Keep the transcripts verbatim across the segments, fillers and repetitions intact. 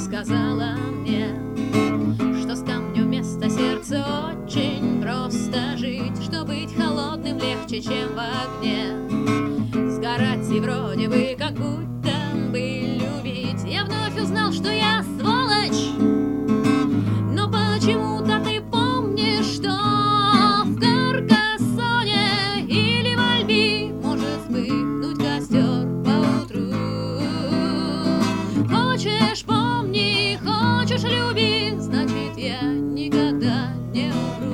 сказала мне, что с камнем вместо сердца очень просто жить, что быть холодным легче, чем в огне, сгорать и вроде бы как будто бы любить. Я вновь узнал, что я сволочь, но почему-то ты помнишь, что в Каркассоне или в Альби может вспыхнуть костер поутру. Хочешь — помни, хочешь — люби, значит, я никогда не умру.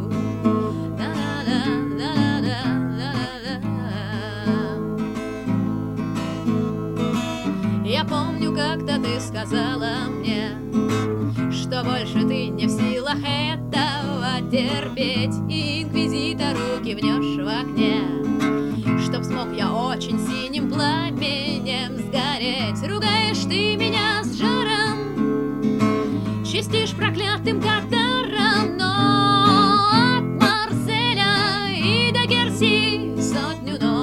Я помню, как-то ты сказала мне, что больше ты не в силах этого терпеть, и инквизитору кивнешь в окне, чтоб смог я очень синим пламенем сгореть. Ругаешь ты меня с жаром, чистишь проклятым катаром, но от Марселя и до Керси сотню ног